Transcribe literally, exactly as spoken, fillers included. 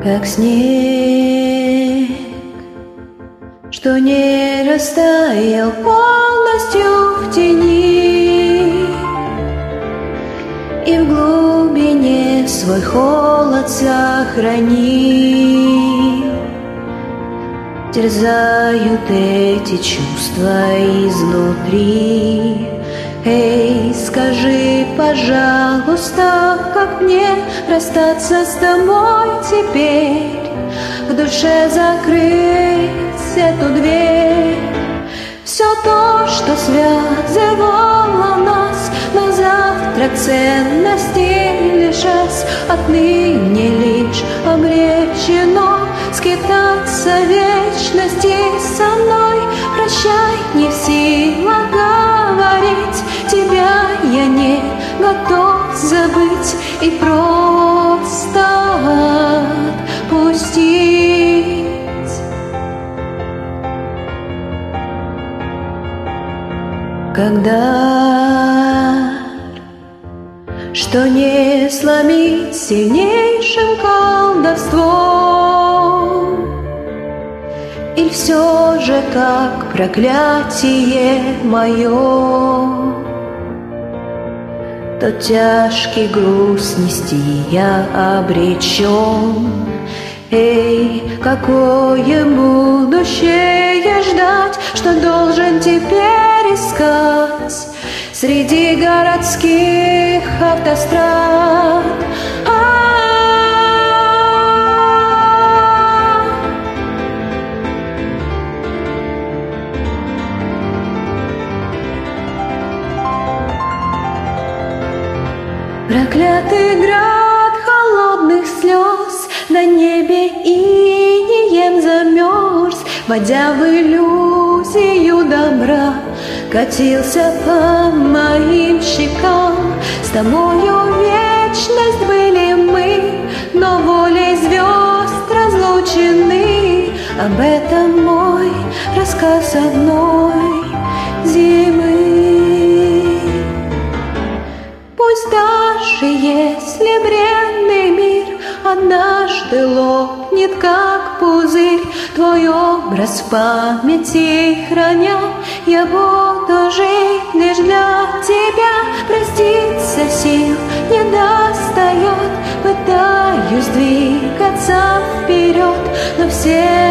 как снег, что не растаял полностью в тени, и в глубине свой холод сохрани. Терзают эти чувства изнутри. Эй, скажи, пожалуйста, как мне расстаться с тобой теперь, в душе закрыть эту дверь. Все то, что связывало нас, на завтра ценности лишась, отныне лишь обречено скитаться в вечности со мной. Прощай, не в силах говорить, тебя я не готов забыть и просто отпустить. Когда, что не сломить сильнейшим колдовством, или все же как проклятие мое, тот тяжкий груз нести я обречен. Эй, какое будущее ждать, что должен теперь искать среди городских автострад? Проклятый град холодных слез на небе инеем замерз, водя в иллюзию добра, катился по моим щекам. С тобою вечность были мы, но волей звезд разлучены. Об этом мой рассказ одной зимы. Пусть даже если бренный мир однажды лопнет, как пузырь, твой образ в памяти храня, я буду жить лишь для тебя. Проститься сил не достает, пытаюсь двигаться вперед, но все